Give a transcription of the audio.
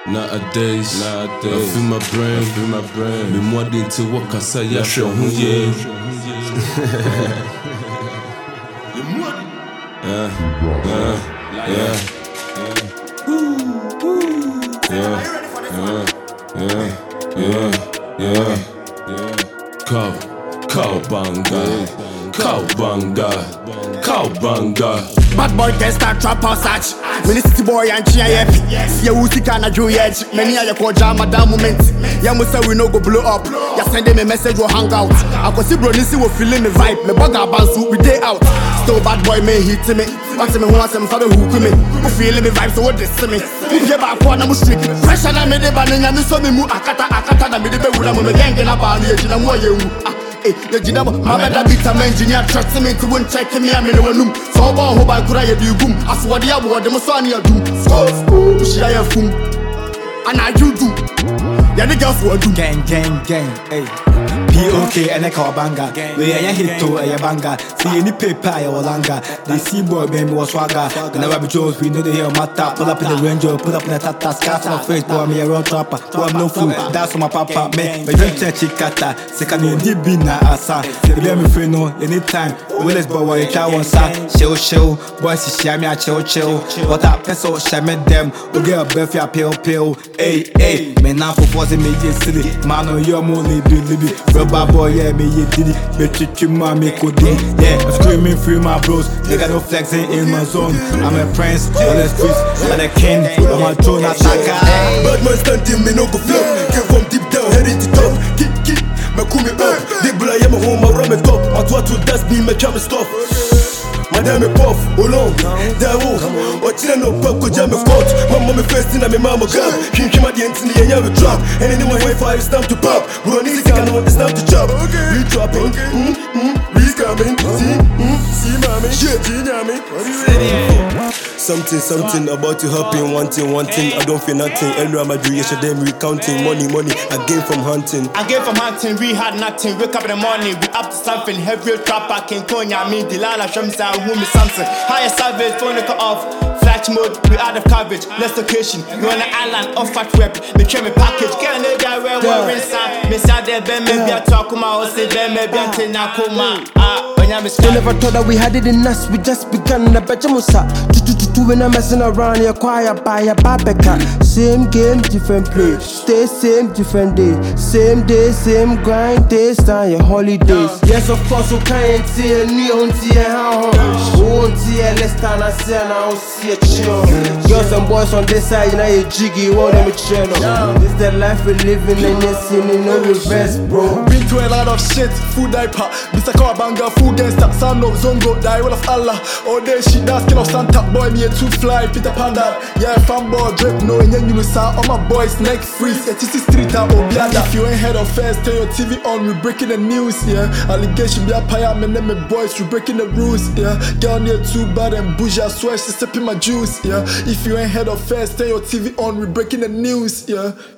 Nowadays, I feel my brain. Me more than to walk outside, yeah, sure, yeah. Cowbanga. Bad boy can start trap or such. Ministry boy and chia yep. Yeah, we see kind of do yet. Many are your call jam at that moment. Yeah, we say we no go blow up. Yeah, send them a message or hang out. I can see bro, this will feeling the vibe. Me bug our bands we day out. Still bad boy may hit me. What's me who wants him for the hook me. Who feeling me vibe so what this me. Who get back one I'm street. Pressure na me de banana me so me mu akata na me de be wula me gang na ba ni ejina mu ayewu. The Jinamo, my better beat some engineer, trust me to win check me. I'm in a room. So, who by Kura, you boom. As what the other, the Masania do. She I have food. And I do. Yeah, the girls will do. Gang, hey. POK and a cowbanga. We are hit to a banga. See any paper or langa. The seaboy baby was swagger. The never be chose, we know the hair matter. Pull up in the ranger, pull up in the tata, scarf my face, boy, me a road trapper. Boy, I'm no fool, that's my papa, man. But you check Chikata, second you deep in the asa. If you me free no, anytime. Willis boy, you try one side. Chill, boys, share me a chill. What up, peso, share me them. We get a birthday, pill. Hey, man, now for forcing me, silly. Man, you're more libby. Rubber boy, yeah, me, you did it. Bet you, mommy, could do. Yeah, I'm screaming free my bros. They got no flexing in my zone. I'm a prince on the streets, I'm a king on my throne, attacker. Bad man standing, me no go flop. Came from deep down, heading to top. Kick, me cool me up. Big boy, I'm a home, I ram it top. My twat to dust me, me jam stuff. Madame puff, long, that wolf. What you know, pop, go jam a coat. My mommy first in my mama gab. King came at the end in the air, drop. And in my Wi-Fi, it's time to pop. We're on easy, it's time to chop. We dropping, we coming. See, mommy, shit, Something about to happen, one thing. I don't feel nothing. Every time I do, yes, them recounting money. I gain from hunting. We had nothing. Wake up in the morning, we up to something. Heavy trapper, King Konya, me, Delilah, Shamsa, who me something. Higher savage, phone cut off. Flash mode, we out of coverage. Let's location. You on the island, off fat rep. Me try me package. Can't let that we're inside. Me sad there, Ben, maybe I talk about, or say, Ben, maybe I take Nakuma. We never thought that we had it in us, we just begun. I bet you musa. When I'm messing around, you're quiet by a babeka. Same game, different play. Stay same, different day. Same day, same grind, days time, your holidays. Yes, of course, we can't see a neon tea, how won't see a less than I say, and I don't see a chill. Girls and boys on this side, you know, you're jiggy, want them a channel. This the life we're living, and you're seeing no reverse, bro. Been through a lot of shit, food diaper. Mr. Cowbanga, food gangster, son of Zongo, die will of Allah. All day shit, that's king of Santa, boy, me a too fly, Peter Panda. Yeah, fanboy, drip, no, and then you listen. All my boys, neck freeze, 86 street, Obiada. If you ain't head of first, turn your TV on, we breaking the news, yeah. Allegation, be a pie, my name is boys, we breaking the rules, yeah. Girl near too bad and bougie, I swear she's sipping my juice, yeah. If you ain't head of first, turn your TV on, we breaking the news, yeah.